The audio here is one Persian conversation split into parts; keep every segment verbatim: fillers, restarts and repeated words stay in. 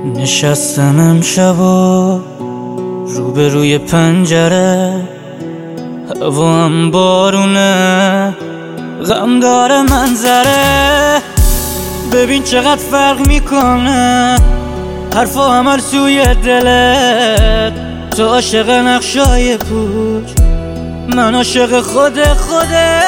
نشستم امشب و روبروی پنجره، هوا هم بارونه، غم داره منظره. ببین چقدر فرق میکنه حرفا عمل سوی دلت. تو عاشق نقشای پوچ، من عاشق خود خوده.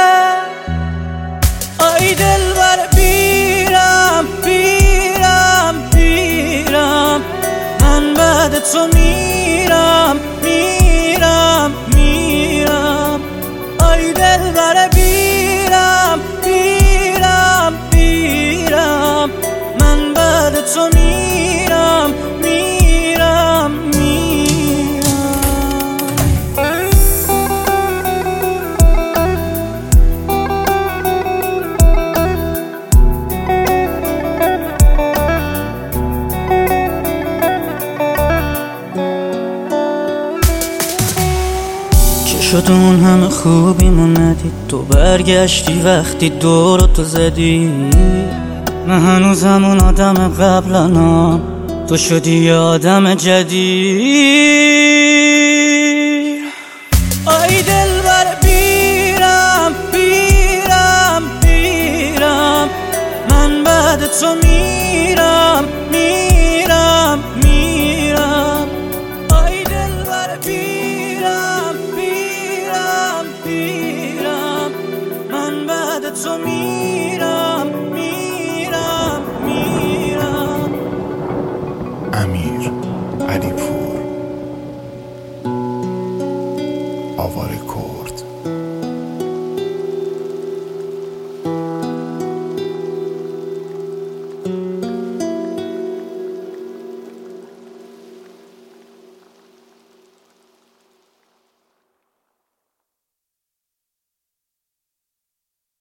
آی دلبر بیرم بیرم بیرم، من بعد تو میرم میرم میرم. آی دلبر بیرم بیرم بیرم، من بعد تو میرم میرم میرم. چه شد اون همه خوبیمون ندید؟ تو برگشتی وقتی دورو تو زدی. من هنوز همون آدم قبلنام، تو شدی یه آدم جدید. آی دلبر بیرم بیرم بیرم، من بعد تو میرم میرم میرم. آی دلبر بیرم بیرم بیرم، من بعد تو میرم میرم میرم. امیر علیپور، آواره کرد.